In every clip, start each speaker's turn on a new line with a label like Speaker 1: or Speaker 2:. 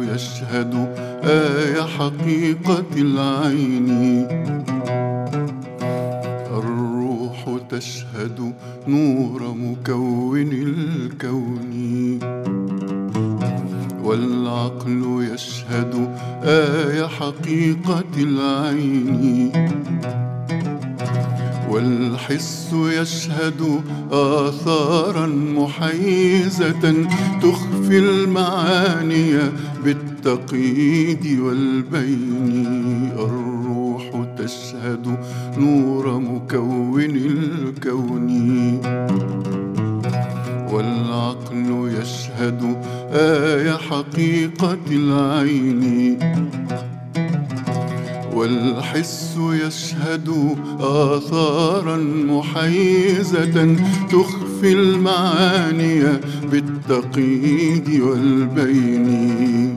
Speaker 1: يشهد آية حقيقة العين، الروح تشهد نور مكون الكون، والعقل يشهد آية حقيقة العين، والحس يشهد آثارا محيزة تخفي المعاني بالتقييد والبين، الروح تشهد نور مكون الكون، والعقل يشهد آية حقيقة العين، والحس يشهد آثارا محيزة تخفي المعاني بالتقييد والبين،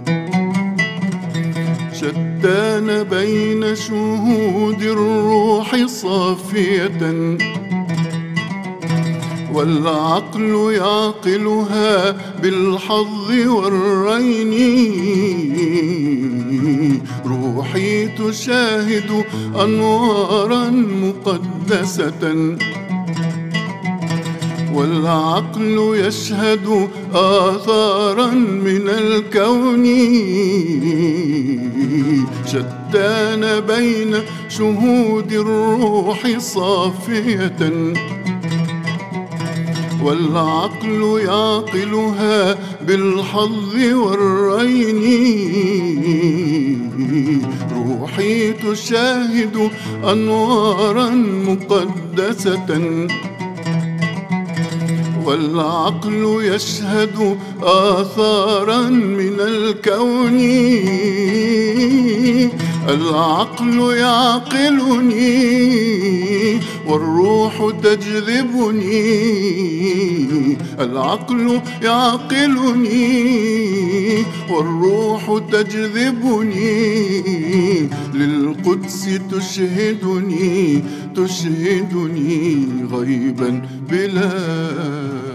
Speaker 1: شتان بين شهود الروح صافية، والعقل يعقلها بالحظ والرين، روحي تشاهد أنوارا مقدسة، والعقل يشهد آثارا من الكون، شتان بين شهود الروح صافية، والعقل يعقلها بالحظ والرين، روحي تشاهد أنوارا مقدسة، والعقل يشهد آثارا من الكون، العقل يعقلني والروح تجذبني، العقل يعقلني والروح تجذبني، للقدس تشهدني غيبا بلا